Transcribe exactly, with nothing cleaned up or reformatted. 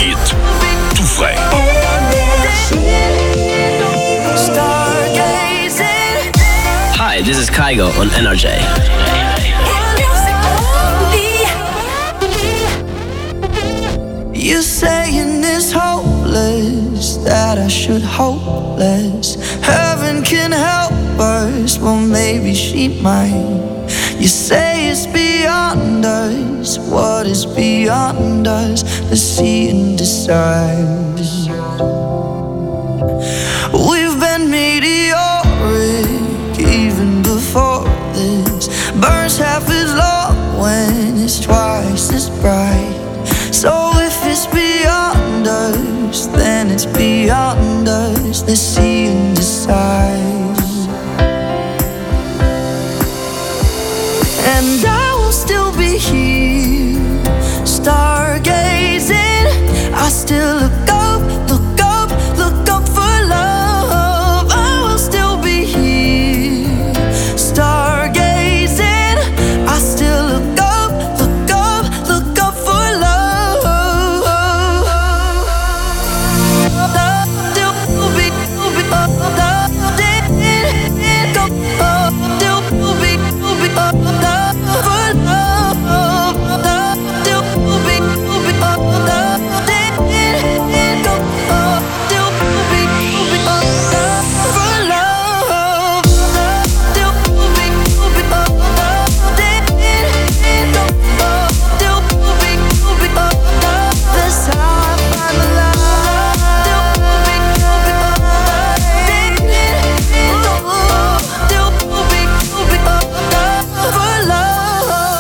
Hit tout frais. Hi, this is Kygo on N R J. You're saying it's hopeless, that I should hope less. Heaven can help us, well maybe she might. You say it's beyond us, what is beyond us? Let's see and decide. We've been meteoric even before this. Burns half as long when it's twice as bright. So if it's beyond us, then it's beyond us. Let's see